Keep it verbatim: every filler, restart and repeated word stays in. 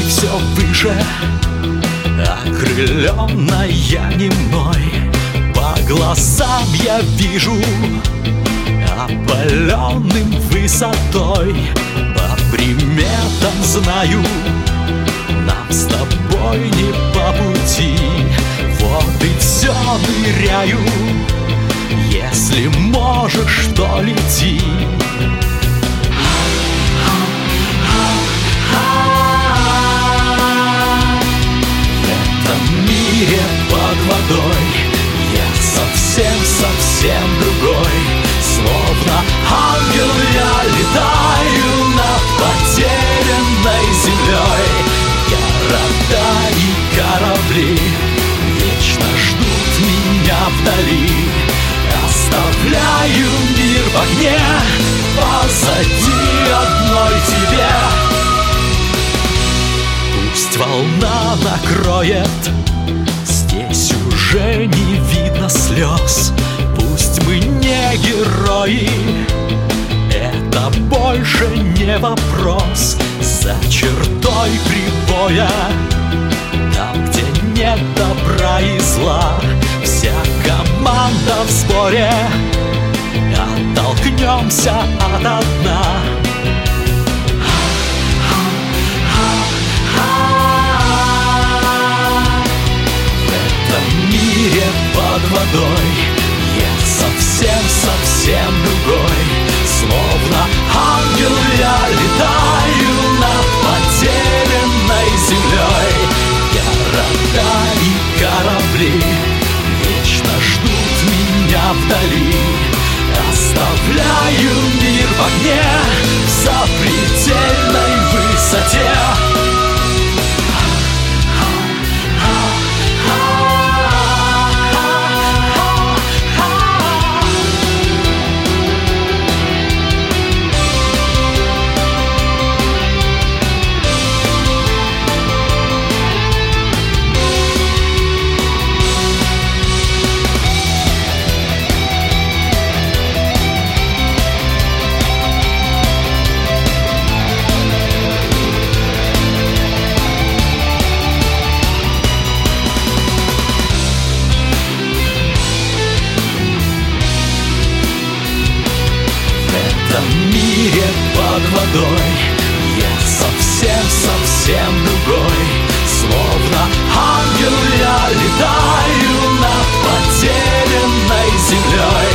все выше, окрыленная немной. По глазам я вижу, опаленным высотой. По приметам знаю, нам с тобой не по пути. Вот и все, ныряю, если можешь, то лети. В этом мире под водой я совсем-совсем другой. Словно ангел я летаю над потерянной землей. Города и корабли вечно ждут меня вдали. Оставляю мир в огне позади одной тебе. Пусть волна накроет, здесь уже не видно слез. Пусть мы не герои, это больше не вопрос. За чертой прибоя, там, где нет добра и зла, вся команда в сборе, оттолкнемся ото дна. В этом мире под водой я совсем-совсем другой. Словно ангел я летаю над потерянной землей. Города и корабли вечно ждут меня вдали. Оставляю мир в огне в запредельной высоте. В этом мире под водой я совсем-совсем другой. Словно ангел я летаю над потерянной землей.